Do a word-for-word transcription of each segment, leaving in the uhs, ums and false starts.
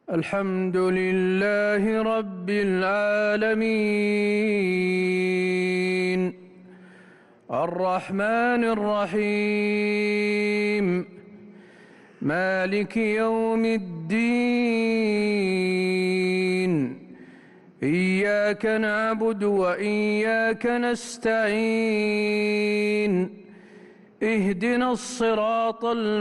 الحمد لله رب العالمين الرحمن الرحيم مالك يوم الدين إياك نعبد وإياك نستعين اهدنا الصراط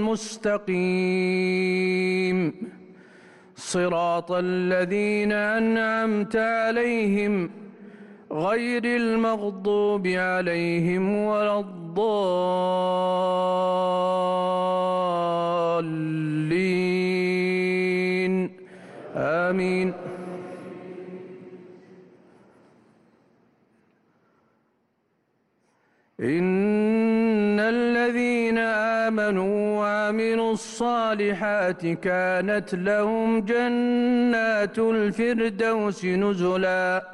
المستقيم صراط الذين أنعمت عليهم غير المغضوب عليهم ولا الضالين آمين. إن الذين آمنوا وعملوا الصالحات كانت لهم جنات الفردوس نزلا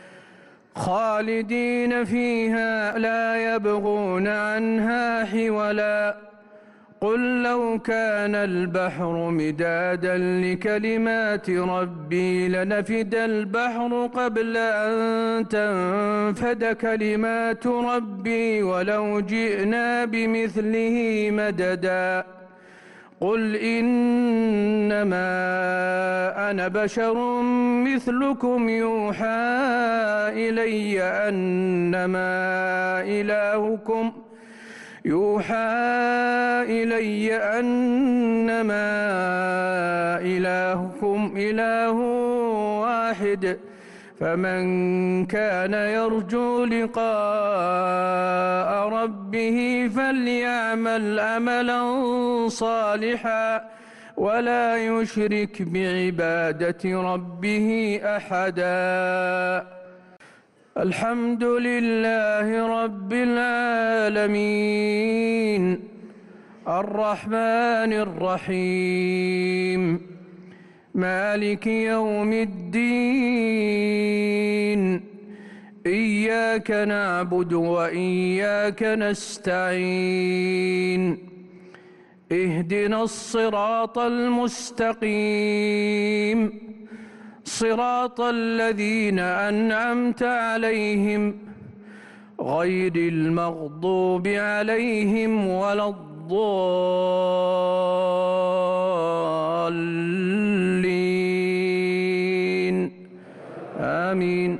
خالدين فيها لا يبغون عنها حولا قل لو كان البحر مدادا لكلمات ربي لنفد البحر قبل أن تنفد كلمات ربي ولو جئنا بمثله مددا قل إنما أنا بشر مثلكم يوحى إلي أنما إلهكم يوحى إلي أنما إلهكم إله واحد فمن كان يرجو لقاء ربه فليعمل عملا صالحا ولا يشرك بعبادة ربه أحدا. الحمد لله رب العالمين الرحمن الرحيم مالك يوم الدين إياك نعبد وإياك نستعين اهدنا الصراط المستقيم صراط الذين أنعمت عليهم غير المغضوب عليهم ولا الضالين آمين.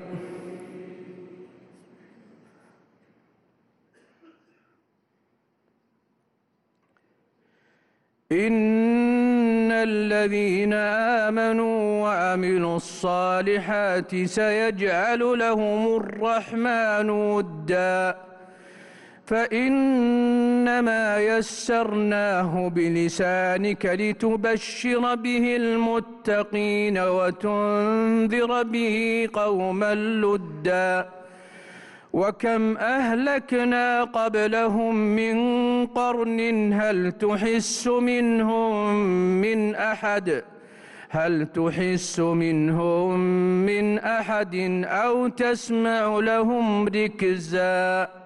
إن الذين آمنوا وعملوا الصالحات سيجعل لهم الرحمن ودا فإنما يسرناه بلسانك لتبشر به المتقين وتنذر به قوما لدا وكم أهلكنا قبلهم من قرن هل تحس منهم من أحد هل تحس منهم من أحد أو تسمع لهم ركزا.